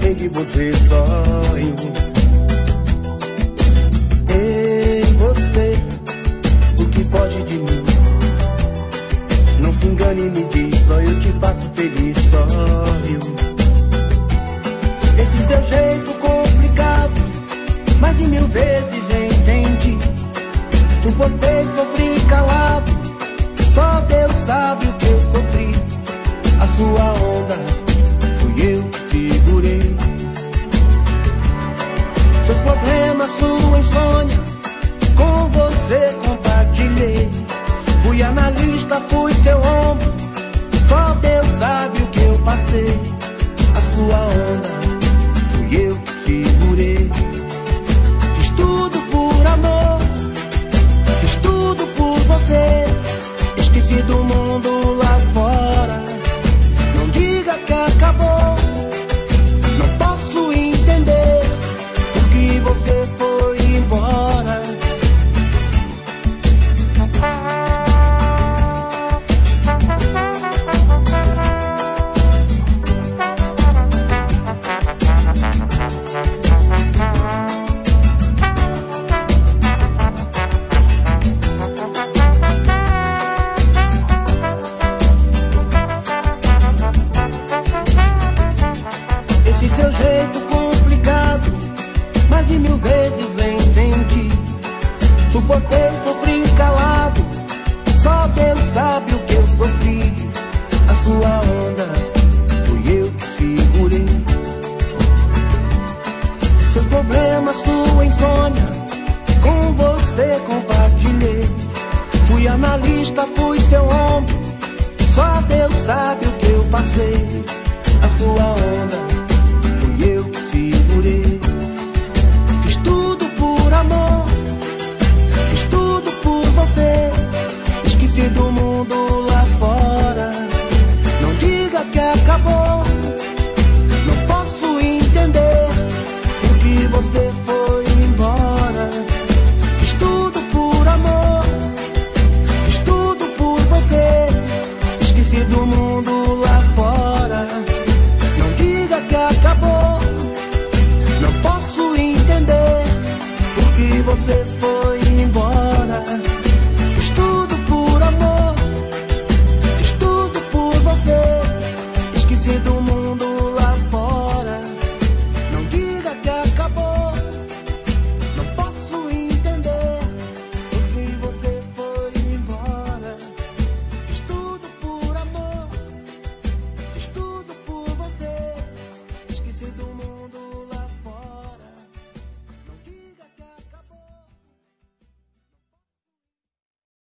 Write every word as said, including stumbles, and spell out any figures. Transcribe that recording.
sei que você só eu. Ei, você, o que foge de mim, não se engane e me diz, só eu te faço feliz, só eu. Esse seu jeito complicado, mais de mil vezes entendi. Suportei, sofri calado, só Deus sabe o que eu sofri. A sua onda fui eu que segurei. Seu problema, sua insônia, com você compartilhei. Fui analista, fui seu ombro, só Deus sabe o que eu passei. A sua onda fui eu que segurei. Fiz tudo por amor, fiz tudo por você. Esqueci do mundo lá fora, não diga que acabou. Não posso entender por que você foi embora. Esse seu jeito complicado, mais de mil vezes entendi. Suportei, sofri calado, só Deus sabe